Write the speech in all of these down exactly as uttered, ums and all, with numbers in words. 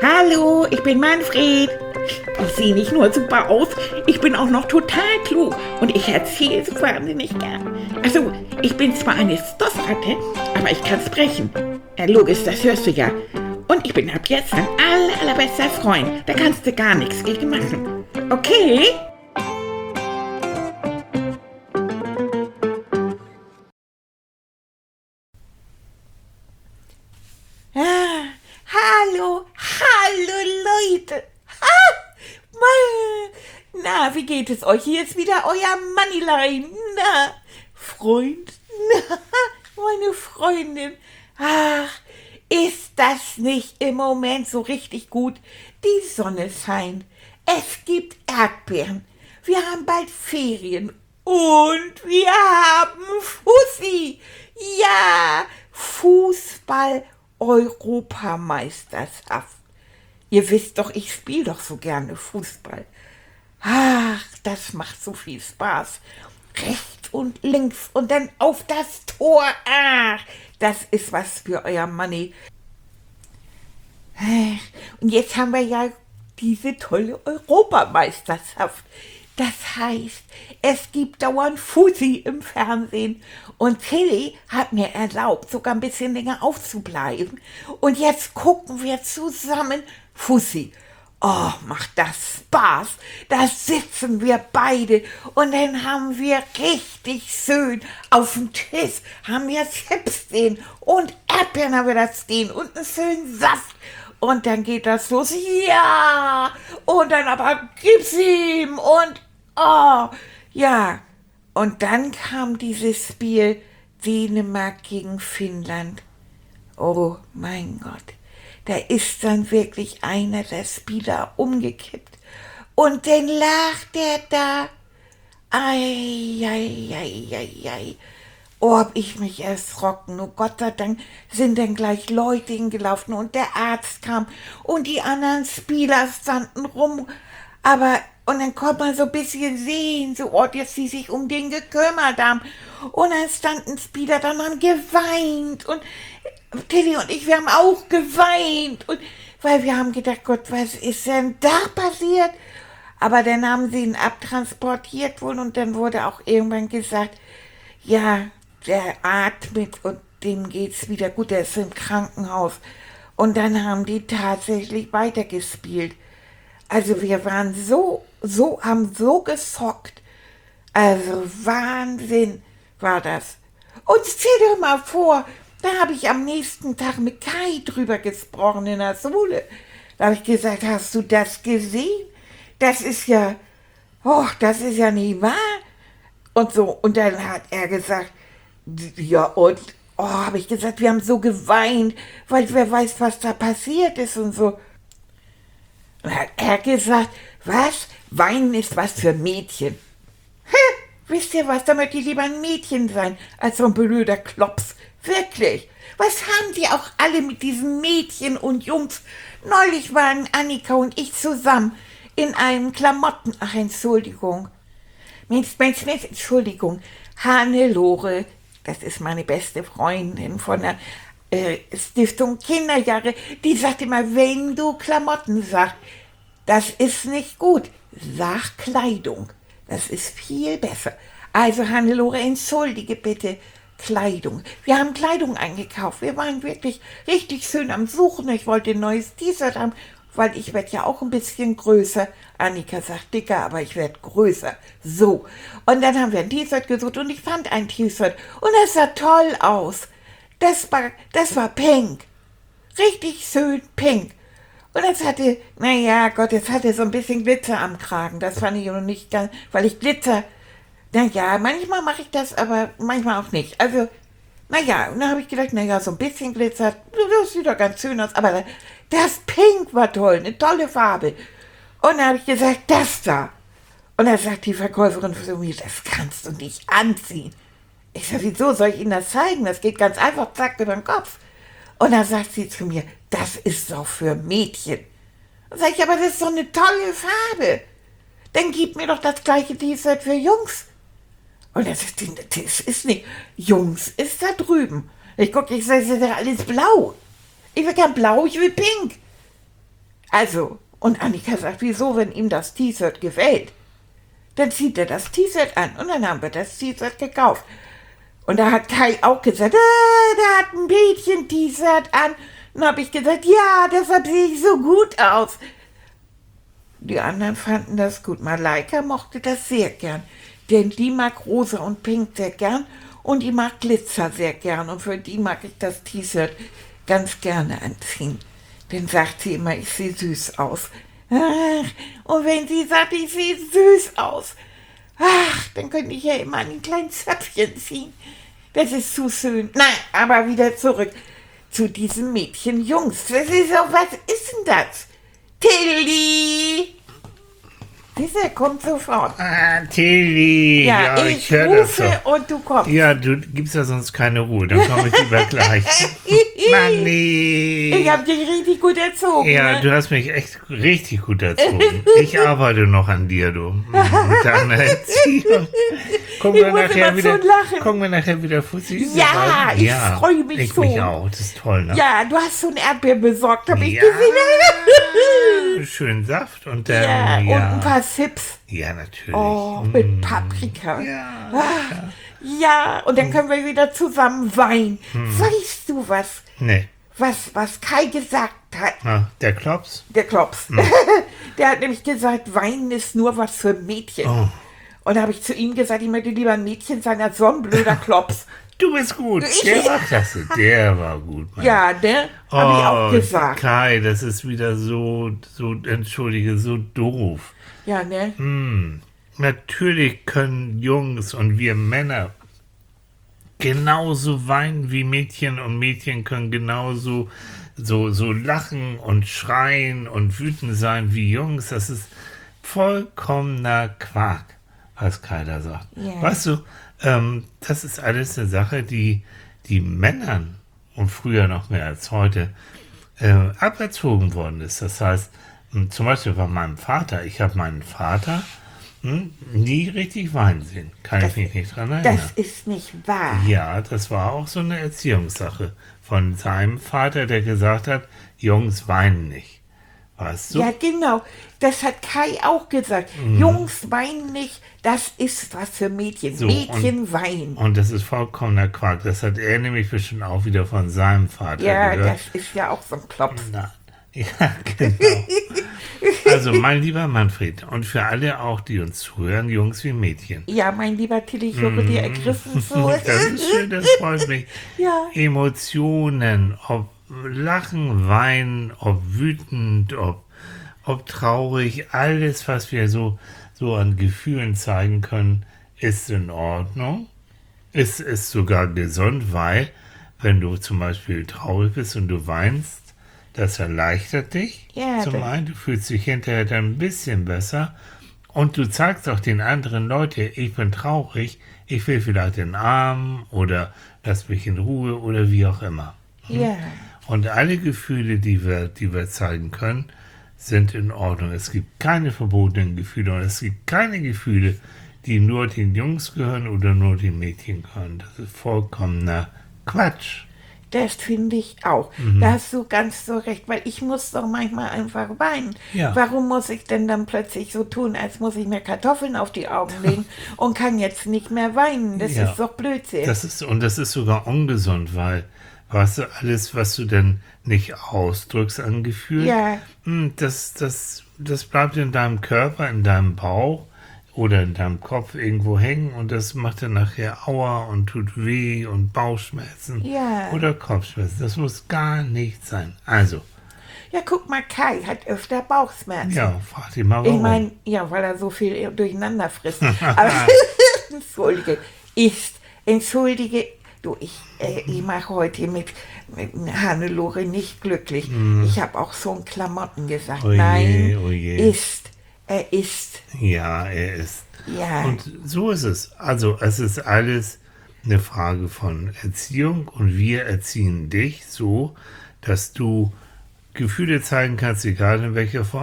Hallo, ich bin Manfred. Ich sehe nicht nur super aus, ich bin auch noch total klug und ich erzähle so wahnsinnig gern. Also, ich bin zwar eine Stoffratte, aber ich kann sprechen. Ja, logisch, das hörst du ja. Und ich bin ab jetzt dein aller, allerbester Freund. Da kannst du gar nichts gegen machen. Okay? Ah, hallo, hallo Leute. Ah, mal. Na, wie geht es euch? Hier ist wieder euer Moneyline. Na, Freund. Na, meine Freundin. Ach, ist das nicht im Moment so richtig gut? Die Sonne scheint. Es gibt Erdbeeren. Wir haben bald Ferien. Und wir haben Fussi. Ja, Fußball-Europameisterschaft. Ihr wisst doch, ich spiele doch so gerne Fußball. Ach, das macht so viel Spaß. Rechts und links und dann auf das Tor. Ach, das ist was für euer Money. Und jetzt haben wir ja diese tolle Europameisterschaft. Das heißt, es gibt dauernd Fussi im Fernsehen. Und Tilly hat mir erlaubt, sogar ein bisschen länger aufzubleiben. Und jetzt gucken wir zusammen Fussi. Oh, macht das Spaß. Da sitzen wir beide und dann haben wir richtig schön auf dem Tisch, haben wir Chips stehen und Erdbeeren haben wir da stehen und einen schönen Saft. Und dann geht das los, ja, und dann aber gib's ihm und, oh, ja. Und dann kam dieses Spiel Dänemark gegen Finnland. Oh mein Gott, da ist dann wirklich einer der Spieler umgekippt. Und dann lag der da, ei, ei, ei, ei, ei. Oh, hab ich mich erschrocken. Oh Gott sei Dank sind dann gleich Leute hingelaufen und der Arzt kam und die anderen Spieler standen rum. Aber, und dann konnte man so ein bisschen sehen, so, oh, dass sie sich um den gekümmert haben. Und dann standen Spieler da und haben geweint. Und Tilly und ich, wir haben auch geweint. Und, weil wir haben gedacht, Gott, was ist denn da passiert? Aber dann haben sie ihn abtransportiert wohl und dann wurde auch irgendwann gesagt, ja, der atmet und dem geht's wieder gut, der ist im Krankenhaus. Und dann haben die tatsächlich weitergespielt. Also wir waren so, so, haben so gesockt. Also Wahnsinn war das. Und stell dir mal vor, da habe ich am nächsten Tag mit Kai drüber gesprochen in der Schule. Da habe ich gesagt, hast du das gesehen? Das ist ja, oh, das ist ja nicht wahr. Und so, und dann hat er gesagt, ja, und, oh, habe ich gesagt, wir haben so geweint, weil wer weiß, was da passiert ist und so. Und dann hat er gesagt, was? Weinen ist was für Mädchen. Hä? Wisst ihr was, da möchte ich lieber ein Mädchen sein, als so ein blöder Klops. Wirklich. Was haben die auch alle mit diesen Mädchen und Jungs? Neulich waren Annika und ich zusammen in einem Klamotten... Ach, Entschuldigung. Mensch, Mensch, Mensch, Entschuldigung. Hannelore, das ist meine beste Freundin von der äh, Stiftung Kinderjahre, die sagt immer, wenn du Klamotten sagst, das ist nicht gut. Sag Kleidung. Das ist viel besser. Also, Hannelore, entschuldige bitte. Kleidung. Wir haben Kleidung eingekauft. Wir waren wirklich richtig schön am Suchen. Ich wollte ein neues T-Shirt haben, weil ich werde ja auch ein bisschen größer. Annika sagt dicker, aber ich werde größer. So. Und dann haben wir ein T-Shirt gesucht und ich fand ein T-Shirt und das sah toll aus. Das war, das war pink. Richtig schön pink. Und es hatte, naja, Gott, es hatte so ein bisschen Glitzer am Kragen. Das fand ich noch nicht ganz, weil ich Glitzer, naja, manchmal mache ich das, aber manchmal auch nicht. Also, naja, und dann habe ich gedacht, naja, so ein bisschen Glitzer, das sieht doch ganz schön aus. Aber das Pink war toll, eine tolle Farbe. Und dann habe ich gesagt, das da. Und dann sagt die Verkäuferin zu mir, das kannst du nicht anziehen. Ich sage, wieso soll ich Ihnen das zeigen? Das geht ganz einfach, zack, über den Kopf. Und dann sagt sie zu mir, das ist doch für Mädchen. Dann sage ich, aber das ist so eine tolle Farbe. Dann gib mir doch das gleiche T-Shirt für Jungs. Und das ist, das ist nicht, Jungs ist da drüben. Ich gucke, ich sage, das ist ja alles blau. Ich will kein Blau, ich will pink. Also, und Annika sagt, wieso, wenn ihm das T-Shirt gefällt? Dann zieht er das T-Shirt an und dann haben wir das T-Shirt gekauft. Und da hat Kai auch gesagt, äh, da hat ein Mädchen T-Shirt an. Und dann habe ich gesagt, ja, deshalb sehe ich so gut aus. Die anderen fanden das gut. Malaika mochte das sehr gern, denn die mag rosa und pink sehr gern und die mag Glitzer sehr gern. Und für die mag ich das T-Shirt ganz gerne anziehen. Dann sagt sie immer, ich sehe süß aus. Ach, und wenn sie sagt, ich sehe süß aus, ach, dann könnte ich ja immer an einen kleinen Zöpfchen ziehen. Das ist zu schön. Nein, aber wieder zurück zu diesen Mädchen Jungs. Das ist doch, was ist denn das? Tilly! Dieser kommt sofort. Ah, Tilly. Ja, Ja, ich, ich höre das rufe doch. und du kommst. Ja, du gibst ja sonst keine Ruhe, dann komme ich lieber gleich. Manni! Ich hab dich richtig gut erzogen. Ja, ne? du hast mich echt richtig gut erzogen. Ich arbeite noch an dir, du. Mhm, Deine Erziehung. Gucken Ich wir muss nachher immer wieder, so lachen. gucken wir nachher wieder Fussi. Ja, ich freu mich ich so. mich auch, das ist toll, ne? Ja, du hast so ein Erdbeer besorgt, hab ich Ja. gesehen. Schön Saft und Ja, dann, und ja. ein paar Sips. Ja, natürlich. Oh, Mm. mit Paprika. Ja. Ah, ja, und dann können wir wieder zusammen weinen. Weißt du was, Nee, was, was Kai gesagt hat? na, der Klops? Der Klops. Der hat nämlich gesagt, Weinen ist nur was für Mädchen. Oh. Und da habe ich zu ihm gesagt, ich möchte lieber ein Mädchen sein als so ein blöder Klops. Du bist gut. Der war klasse. Der war gut, Mann. Ja, ne? Habe ich auch gesagt. Kai, das ist wieder so, so, entschuldige, so doof. Ja, ne? Hm. Natürlich können Jungs und wir Männer genauso weinen wie Mädchen und Mädchen können genauso so, so lachen und schreien und wütend sein wie Jungs. Das ist vollkommener Quark, was Kai da sagt. Ja. Weißt du, ähm, das ist alles eine Sache, die die Männern und früher noch mehr als heute äh, aberzogen worden ist. Das heißt, m, zum Beispiel bei meinem Vater, ich habe meinen Vater hm, nie richtig weinen sehen. Kann ich mich nicht dran erinnern. Das ist nicht wahr. Ja, das war auch so eine Erziehungssache von seinem Vater, der gesagt hat, Jungs weinen nicht. Weißt du? Ja, genau. Das hat Kai auch gesagt. Jungs weinen nicht, das ist was für Mädchen. Mhm. So, Mädchen weinen. Und das ist vollkommener Quark. Das hat er nämlich bestimmt auch wieder von seinem Vater Ja, gehört. das ist ja auch so ein Klops. Nein. Ja, genau. Also, mein lieber Manfred, und für alle auch, die uns zuhören, Jungs wie Mädchen. Ja, mein lieber Tilly, ich höre dir ergriffen zu. Das ist schön, das freut mich. Ja. Emotionen, ob Lachen, Weinen, ob wütend, ob, ob traurig, alles, was wir so, so an Gefühlen zeigen können, ist in Ordnung. Es ist sogar gesund, weil, wenn du zum Beispiel traurig bist und du weinst, das erleichtert dich. Ja, Zum das- einen, du fühlst dich hinterher dann ein bisschen besser und du zeigst auch den anderen Leuten, ich bin traurig, ich will vielleicht den Arm oder lass mich in Ruhe oder wie auch immer. Ja. Und alle Gefühle, die wir, die wir zeigen können, sind in Ordnung. Es gibt keine verbotenen Gefühle und es gibt keine Gefühle, die nur den Jungs gehören oder nur den Mädchen gehören. Das ist vollkommener Quatsch. Das finde ich auch. Mhm. Da hast du ganz so recht, weil ich muss doch manchmal einfach weinen. Ja. Warum muss ich denn dann plötzlich so tun, als muss ich mir Kartoffeln auf die Augen legen und kann jetzt nicht mehr weinen? Das Ja. ist doch Blödsinn. Das ist, und das ist sogar ungesund, weil, weißt du, alles, was du denn nicht ausdrückst an Gefühlen, Ja. hm, das, das, das bleibt in deinem Körper, in deinem Bauch oder in deinem Kopf irgendwo hängen und das macht dann nachher Aua und tut weh und Bauchschmerzen Ja. oder Kopfschmerzen. Das muss gar nicht sein. Also, Ja, guck mal, Kai hat öfter Bauchschmerzen. ja, frag dich mal Ich warum. meine, ja, weil er so viel durcheinander frisst. Aber, entschuldige, ist, entschuldige, du, ich, äh, ich mache heute mit, mit Hannelore nicht glücklich. Ich habe auch so ein Klamotten gesagt. Oh je, Nein, oh je. ist, er ist, Ja, er ist. ja. Und so ist es. Also es ist alles eine Frage von Erziehung und wir erziehen dich so, dass du Gefühle zeigen kannst, egal in welcher Form,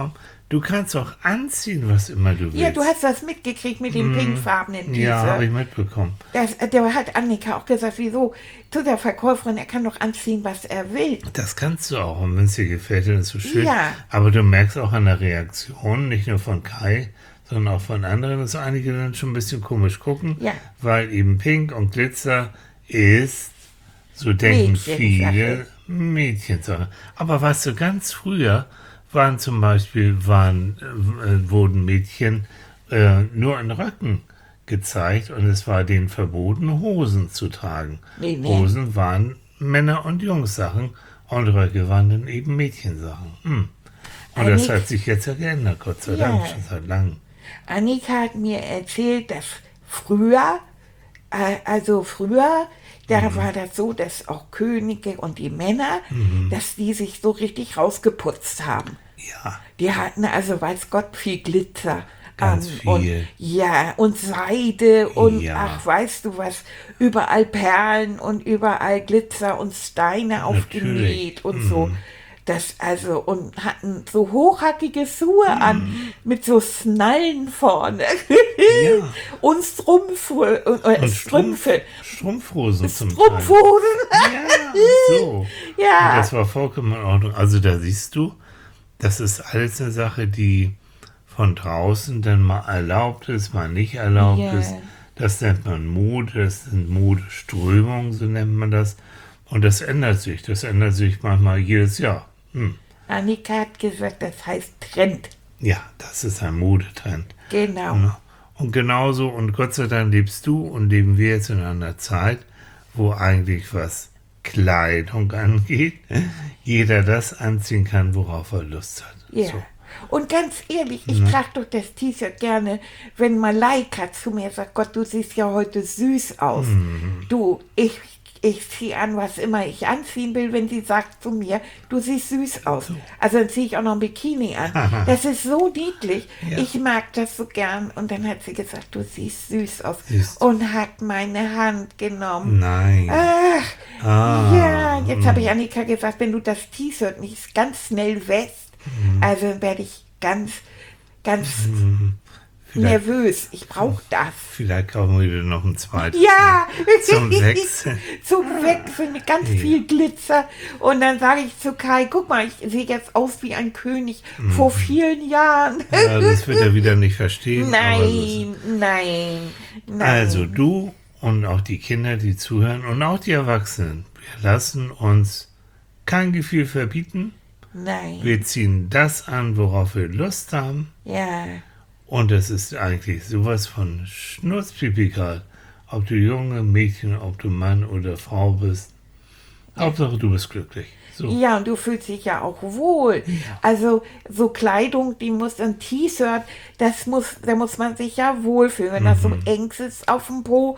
Du kannst auch anziehen, was immer du willst. Ja, du hast das mitgekriegt mit dem pinkfarbenen T-Shirt. Ja, habe ich mitbekommen. Das, der hat Annika auch gesagt, wieso? Zu der Verkäuferin, er kann doch anziehen, was er will. Das kannst du auch, und wenn es dir gefällt, dann ist es so schön. Ja. Aber du merkst auch an der Reaktion, nicht nur von Kai, sondern auch von anderen, dass einige dann schon ein bisschen komisch gucken, Ja. weil eben Pink und Glitzer ist, so denken Mädchensache. viele, Mädchensache. Aber weißt du, ganz früher waren zum Beispiel, waren, äh, wurden Mädchen äh, nur in Röcken gezeigt und es war denen verboten, Hosen zu tragen. Nee, nee. Hosen waren Männer- und Jungs-Sachen und Röcke waren dann eben Mädchensachen. Hm. Und das Annik- hat sich jetzt ja geändert, Gott sei Ja. Dank, schon seit langem. Annika hat mir erzählt, dass früher, äh, also früher, da Mhm. war das so, dass auch Könige und die Männer, dass die sich so richtig rausgeputzt haben. Ja, Die hatten also, weiß Gott, viel Glitzer. Ganz an viel. Und, ja, und Seide und Ja. ach, weißt du was, überall Perlen und überall Glitzer und Steine aufgenäht und so. Mhm. Das also, und hatten so hochhackige Schuhe an, mit so Snallen vorne. Ja. Und Strumpfe, und, äh, und Strümpfe. Strumpfhosen zum Teil. Strumpfhosen. Ja, so. Ja. Und das war vollkommen in Ordnung. Also da siehst du, das ist alles eine Sache, die von draußen dann mal erlaubt ist, mal nicht erlaubt Ja. ist. Das nennt man Mode, das sind Modeströmungen, so nennt man das. Und das ändert sich. Das ändert sich manchmal jedes Jahr. Hm. Annika hat gesagt, das heißt Trend. Ja, das ist ein Modetrend. Genau. Ja. Und genauso, und Gott sei Dank lebst du und leben wir jetzt in einer Zeit, wo eigentlich was Kleidung angeht, jeder das anziehen kann, worauf er Lust hat. Ja. So. Und ganz ehrlich, ich trage doch das T-Shirt gerne, wenn Malaika zu mir sagt, Gott, du siehst ja heute süß aus. Mhm. Du, ich, ich ziehe an, was immer ich anziehen will, wenn sie sagt zu mir, du siehst süß aus. Also dann ziehe ich auch noch ein Bikini an. Das ist so niedlich. Ja. Ich mag das so gern. Und dann hat sie gesagt, du siehst süß aus. Siehst du. Und hat meine Hand genommen. Nein. Ach, Ah. ja, jetzt habe ich Annika gesagt, wenn du das T-Shirt nicht ganz schnell wäschst, Mhm. also dann werde ich ganz, ganz Vielleicht, nervös. Ich brauche das. vielleicht kaufen wir dir noch ein zweites. Ja, Zum Wechseln. Zum Wechseln mit ganz viel Glitzer. Und dann sage ich zu Kai, guck mal, ich sehe jetzt aus wie ein König vor vielen Jahren. Mhm. Ja, das wird er wieder nicht verstehen. aber so ist es. Nein, nein, nein. Also du und auch die Kinder, die zuhören und auch die Erwachsenen, wir lassen uns kein Gefühl verbieten. Nein, Wir ziehen das an, worauf wir Lust haben. ja. Und es ist eigentlich sowas von Schnurzpipi grad. Ob du junge Mädchen, ob du Mann oder Frau bist. Hauptsache du bist glücklich. So. Ja, und du fühlst dich ja auch wohl. Also so Kleidung, die muss ein T-Shirt, das muss, da muss man sich ja wohlfühlen. Wenn das so eng ist auf dem Po,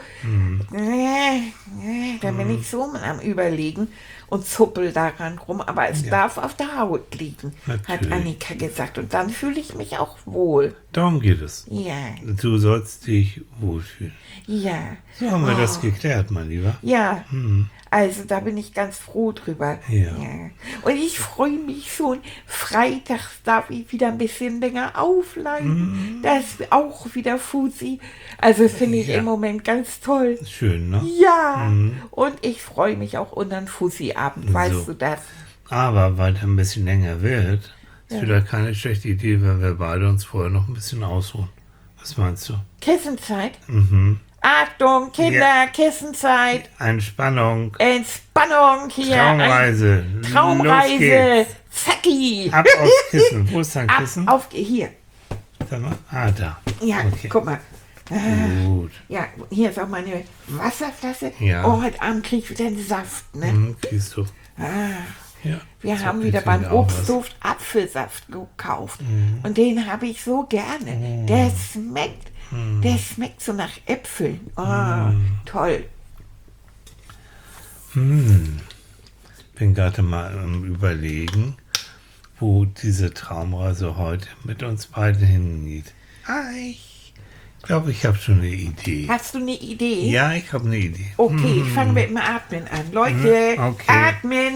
äh, äh, dann bin ich so am Überlegen und zuppel daran rum. Aber es darf auf der Haut liegen, hat Natürlich. Annika gesagt. Und dann fühle ich mich auch wohl. Darum geht es. Ja, Du sollst dich wohlfühlen. ja. So haben wir Oh. das geklärt, mein Lieber. Ja, also da bin ich ganz froh drüber. Ja. Und ich freue mich schon. Freitags darf ich wieder ein bisschen länger aufleihen. Da ist auch wieder Fusi. Also finde ich Ja. im Moment ganz toll. Schön, ne? Ja, und ich freue mich auch unter den Fusi-Abend, weißt So. du das? Aber weil der ein bisschen länger wird, ist vielleicht keine schlechte Idee, wenn wir beide uns vorher noch ein bisschen ausruhen. Was meinst du? Kissenzeit. Mhm. Achtung, Kinder, Ja. Kissenzeit. Entspannung, Entspannung hier. Traumreise. Ein Los Traumreise. geht's. Zacki. Ab aufs Kissen. Wo ist dein Ab Kissen? auf, hier. Sag mal. Ah, da. Ja, Okay. guck mal. Gut. Ja, hier ist auch meine Wasserflasche. Ja. Oh, heute Abend krieg ich wieder einen Saft, ne? Hm, siehst du. Ah, Ja. wir So, haben jetzt wieder beim wieder auch was. Obstduft Apfelsaft gekauft. Mhm. Und den habe ich so gerne. Der schmeckt, Mhm. der schmeckt so nach Äpfeln. Oh, toll. Hm. Bin gerade mal am Überlegen, wo diese Traumreise heute mit uns beiden hingeht. Ah, ich glaube, ich habe schon eine Idee. Hast du eine Idee? Ja, ich habe eine Idee. Okay, ich fange mit dem Atmen an. Leute, Mhm, okay. atmen.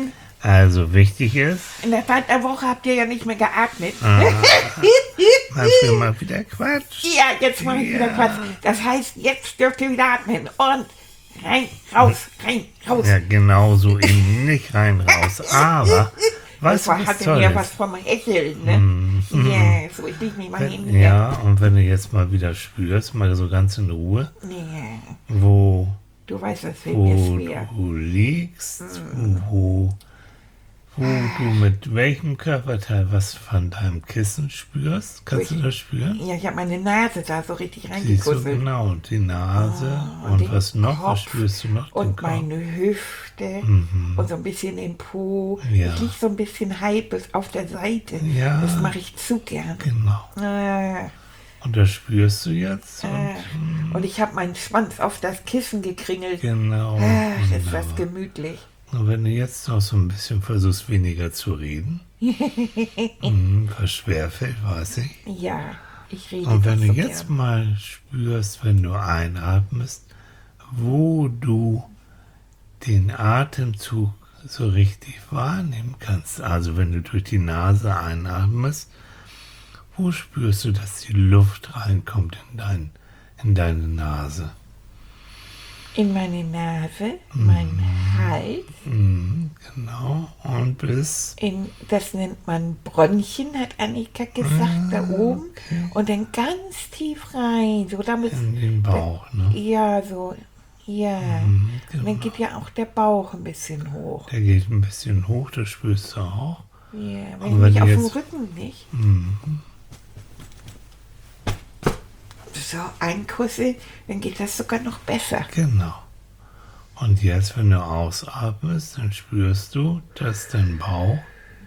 Also wichtig ist, In der Zeit der Woche habt ihr ja nicht mehr geatmet. mal für mal wieder Quatsch. Ja, jetzt mache ich wieder Ja. Quatsch. Das heißt, jetzt dürft ihr wieder atmen. Und rein, raus, rein, raus. Ja, genau so eben nicht rein raus. Aber, weißt du, Das was hatte toll mir ist? was vom Hecheln, ne? Ja, so, ich leg mich mal hin. Wenn, ja, und wenn du jetzt mal wieder spürst, mal so ganz in Ruhe, Ja, wo, du weißt, das fällt mir wo schwer. du liegst, wo, wo du mit welchem Körperteil was von deinem Kissen spürst. Kannst du Durch- das spüren? Ja, ich habe meine Nase da so richtig Siehst du, reingekusselt. genau, die Nase und und den was noch? Was Kopf spürst du noch? Den Und Kopf. meine Hüfte und so ein bisschen den Po. Ja. Ich liege so ein bisschen halb bis auf der Seite. Ja. Das mache ich zu gern. Genau. Äh, Und das spürst du jetzt? Und, äh, und ich habe meinen Schwanz auf das Kissen gekringelt. genau. Ach, ist das wunderbar. gemütlich. Und wenn du jetzt noch so ein bisschen versuchst, weniger zu reden, hm, was schwerfällt, weiß ich. Ja, ich rede Und wenn das du so jetzt gern. mal spürst, wenn du einatmest, wo du den Atemzug so richtig wahrnehmen kannst, also wenn du durch die Nase einatmest, wo spürst du, dass die Luft reinkommt in, dein, in deine Nase? In meine Nase, meinen Hals, Mhm, genau. Und bis in, das nennt man Bronchien, hat Annika gesagt, da oben. Und dann ganz tief rein, so damit, in den Bauch, ne? ja, so, ja. Mhm, Und dann geht ja auch der Bauch ein bisschen hoch. Der geht ein bisschen hoch, das spürst du auch. Ja, Aber wenn wenn ich du auf dem jetzt- Rücken nicht. Mhm. So einkussel, dann geht das sogar noch besser. Genau. Und jetzt, wenn du ausatmest, dann spürst du, dass dein Bauch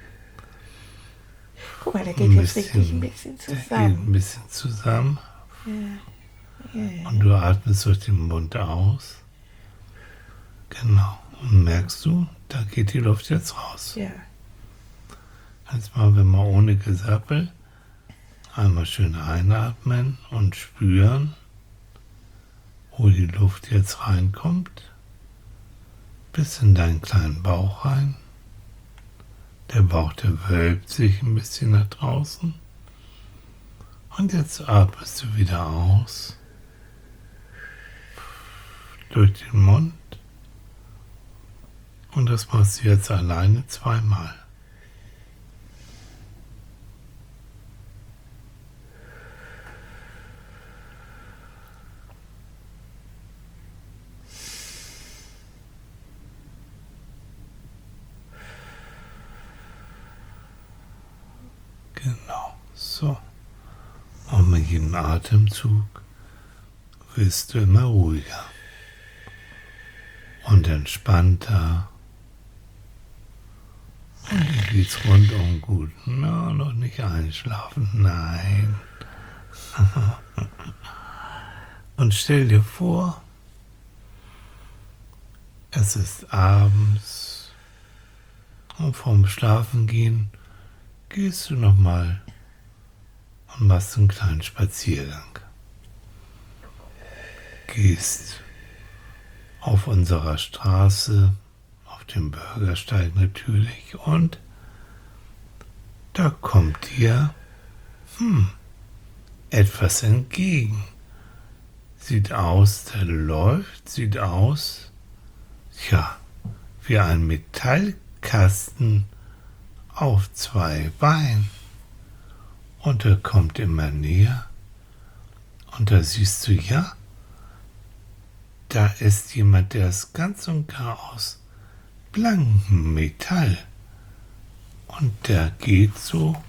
Guck mal, der geht ein jetzt richtig ein bisschen der geht zusammen. ein bisschen zusammen. Und du atmest durch den Mund aus. Genau. Und merkst du, da geht die Luft jetzt raus. Ja. Jetzt machen wir mal ohne Gesappel. Einmal schön einatmen und spüren, wo die Luft jetzt reinkommt. Bis in deinen kleinen Bauch rein. Der Bauch, der wölbt sich ein bisschen nach draußen. Und jetzt atmest du wieder aus. Durch den Mund. Und das machst du jetzt alleine zweimal. Genau, so. Und mit jedem Atemzug wirst du immer ruhiger und entspannter. Und dir geht's rundum gut. Na, noch nicht einschlafen, nein. Und stell dir vor, es ist abends und vorm Schlafengehen gehst du nochmal und machst einen kleinen Spaziergang. Gehst auf unserer Straße, auf dem Bürgersteig natürlich, und da kommt dir hm, etwas entgegen. Sieht aus, der läuft, sieht aus, ja, wie ein Metallkasten auf zwei Beinen. Und er kommt immer näher. Und da siehst du, ja, da ist jemand, der ist ganz und gar aus blankem Metall. Und der geht so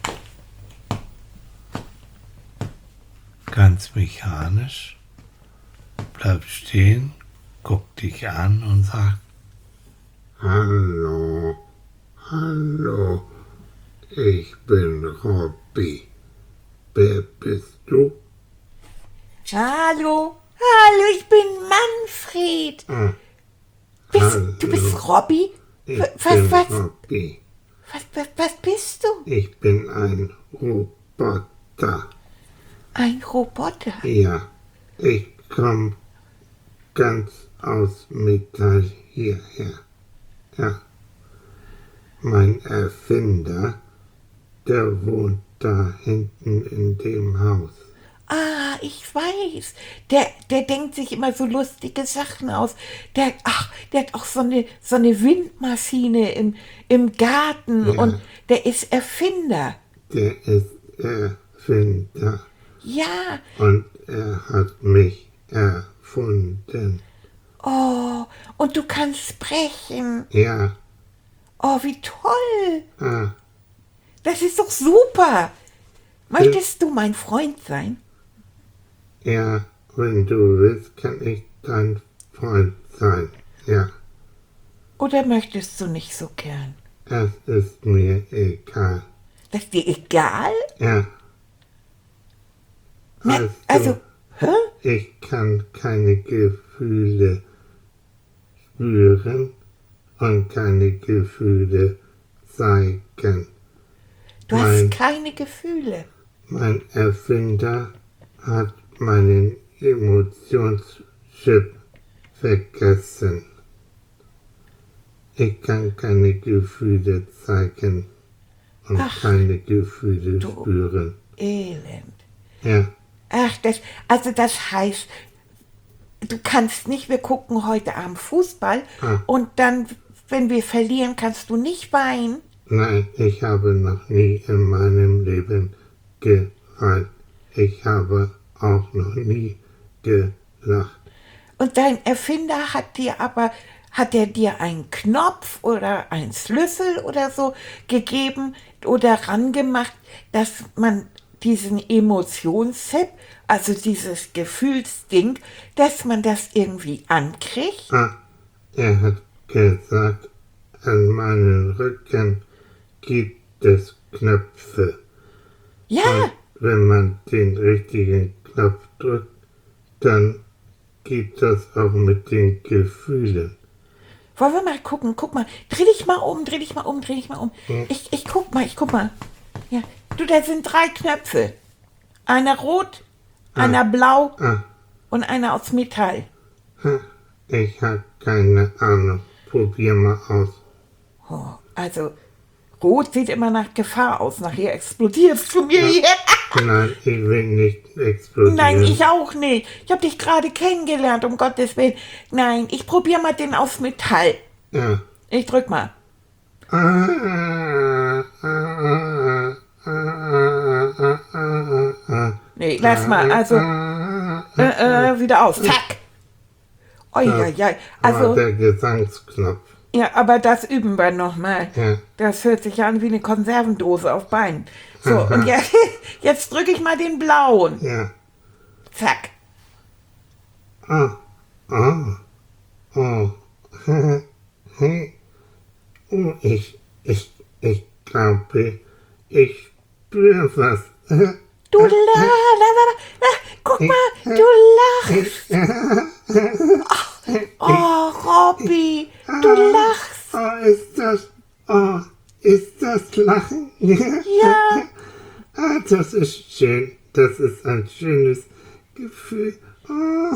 ganz mechanisch, bleibt stehen, guckt dich an und sagt: Hallo, hallo, ich bin Robby. Wer bist du? Hallo, hallo, ich bin Manfred. Ah, Bist, hallo. du bist Robby? Ich Was, bin was, Robby. was, was, was bist du? Ich bin ein Roboter. Ein Roboter. Ja, ich komme ganz aus Metall hierher. Ja. mein Erfinder, der wohnt da hinten in dem Haus. Ah, ich weiß. Der, der denkt sich immer so lustige Sachen aus. Der, ach, der hat auch so eine, so eine Windmaschine im, im Garten Ja. und der ist Erfinder. Der ist Erfinder Ja, und er hat mich erfunden. oh, und du kannst sprechen. Ja, Oh, wie toll. ah, Das ist doch super. Möchtest du mein Freund sein? ja, wenn du willst, kann ich dein Freund sein. Ja, Oder möchtest du nicht so gern? es ist mir egal. Das ist dir egal? Ja, Na, weißt also, hä? du, ich kann keine Gefühle spüren und keine Gefühle zeigen. Du Mein- hast keine Gefühle. Mein Erfinder hat meinen Emotionschip vergessen. Ich kann keine Gefühle zeigen und Ach, keine Gefühle du- spüren. Elend. Ja, Ach, das, also das heißt, du kannst nicht, wir gucken heute Abend Fußball Ah. und dann, wenn wir verlieren, kannst du nicht weinen. nein, ich habe noch nie in meinem Leben geweint. Ich habe auch noch nie gelacht. Und dein Erfinder hat dir aber, hat er dir einen Knopf oder einen Schlüssel oder so gegeben oder rangemacht, dass man diesen Emotionschip, also dieses Gefühlsding, dass man das irgendwie ankriegt? Ah, er hat gesagt, an meinem Rücken gibt es Knöpfe. Ja, Wenn man den richtigen Knopf drückt, dann geht das auch mit den Gefühlen. wollen wir mal gucken, guck mal, dreh dich mal um, dreh dich mal um, dreh dich mal um. Hm. Ich, ich guck mal, ich guck mal. Ja, du, da sind drei Knöpfe. Einer rot, einer blau Ah, und einer aus Metall. ich habe keine Ahnung. Probier mal aus. Oh, also, rot sieht immer nach Gefahr aus. Nachher explodierst du mir hier. Nein, ich will nicht explodieren. Nein, ich auch nicht. Ich habe dich gerade kennengelernt, um Gottes Willen. Nein, ich probiere mal den aus Metall. Ja. Ich drück mal. Ah, ah, ah, ah, ah, ah, ah, ah. Nee, lass mal. Also, Ah, ah, äh, äh, wieder aus. Zack. Oi, Ja. oi, oi. war Also, der Gesangsknopf. ja, aber das üben wir nochmal. Ja. Das hört sich an wie eine Konservendose auf Beinen. So, Aha. und jetzt, jetzt drücke ich mal den blauen. Ja. Zack. Ah, ah, oh, oh, ich, ich, ich glaube, ich spüre was. Du la, la, la, la. Guck mal, du lachst. Ach, oh, Robby, du lachst. Oh, ist das, oh, ist das Lachen? Ja. Ah, das ist schön. Das ist ein schönes Gefühl. Oh.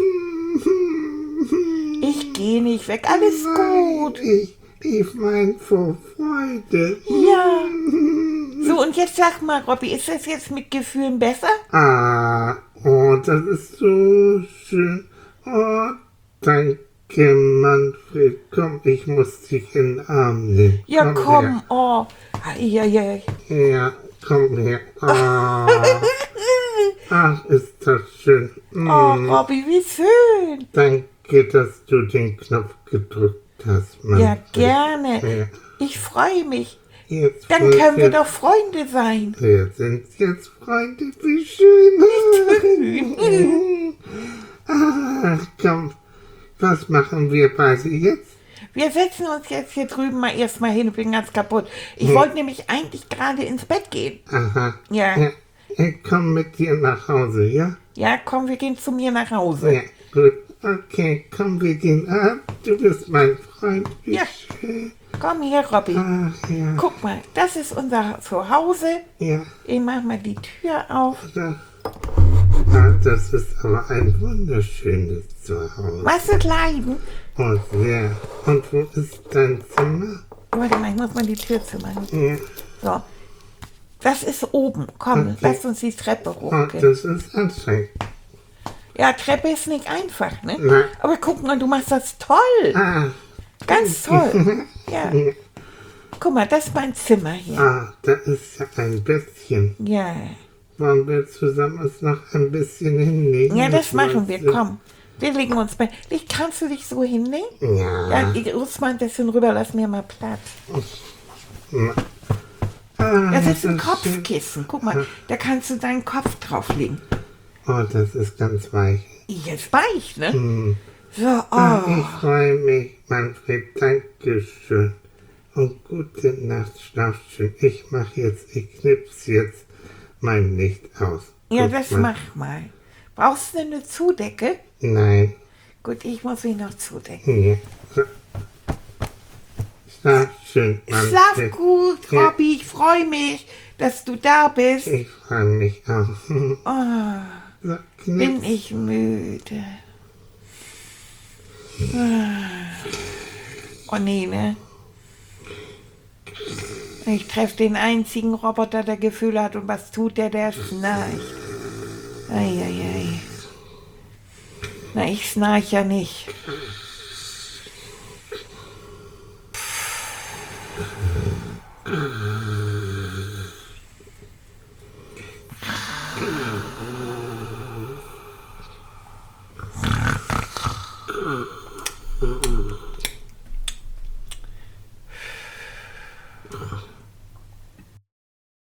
Ich gehe nicht weg, alles gut. Ich, ich mein vor Freude. Ja. So, und jetzt sag mal, Robby, ist das jetzt mit Gefühlen besser? Ah, oh, das ist so schön. Oh, danke, Manfred. Komm, ich muss dich in den Arm nehmen. Ja, komm, Her. oh. Ja, ja. Ja, komm her. Ah, ach, ist das schön. Mm, Oh, Robby, wie schön. danke, dass du den Knopf gedrückt hast, Ja, Manfred. gerne. Ja. Ich freue mich. Jetzt Dann wollen können wir wir- doch Freunde sein. Wir sind jetzt Freunde, wie schön. Ach, komm, was machen wir beide jetzt? Wir setzen uns jetzt hier drüben mal erstmal hin. Ich bin ganz kaputt. Ich Hm. wollte nämlich eigentlich gerade ins Bett gehen. Aha. Ja. ja. Ich komm mit dir nach Hause, ja? Ja, komm, wir gehen zu mir nach Hause. Ja, gut. Okay, komm, wir gehen ab. Du bist mein Freund. Wie Ja. schön. Komm hier, Robby. Ach, ja. Guck mal, das ist unser Zuhause. Ja, Ich mach mal die Tür auf. da. Ah, das ist aber ein wunderschönes Zuhause. Was ist Leiden? Und ja, und wo ist dein Zimmer? Oh, warte mal, ich muss mal die Tür zumachen. Ja. So. Das ist oben. Komm, Okay. lass uns die Treppe Oh, hochgehen. das ist anstrengend. Ja, Treppe ist nicht einfach, ne? Nein. Aber guck mal, du machst das toll. Ah, Ganz toll. Ja. Guck mal, das ist mein Zimmer hier. ah, da ist ja ein Bettchen. Ja. Wollen wir zusammen uns noch ein bisschen hinlegen? Ja, das Ich machen wir. weiß, Komm. Wir legen uns bei. Leg- Kannst du dich so hinlegen? Ja. Ja, ich rutsch mal ein bisschen rüber, lass mir mal Platz. Ah, Das ist ein schön. Kopfkissen. Guck mal, da kannst du deinen Kopf drauflegen. Oh, das ist ganz weich. Jetzt weich, ne? Hm. So, Ah, oh. ich freue mich, Manfred. Dankeschön. Und gute Nacht, schlaf schön. Ich mach jetzt, ich knips jetzt mein Licht aus. Ja, Guck das mal. mach mal. Brauchst du eine Zudecke? Nein. Gut, ich muss mich noch zudecken. Ja. So. Schlaf schön, Schlaf Manfred. gut, Ja. Robby. Ich freue mich, dass du da bist. Ich freue mich auch. Oh, So, bin knips. ich müde. Ah. Oh nee, ne? Ich treffe den einzigen Roboter, der Gefühle hat. Und was tut der? Der schnarcht. Eieiei. Na, ich schnarch ja nicht. Pff.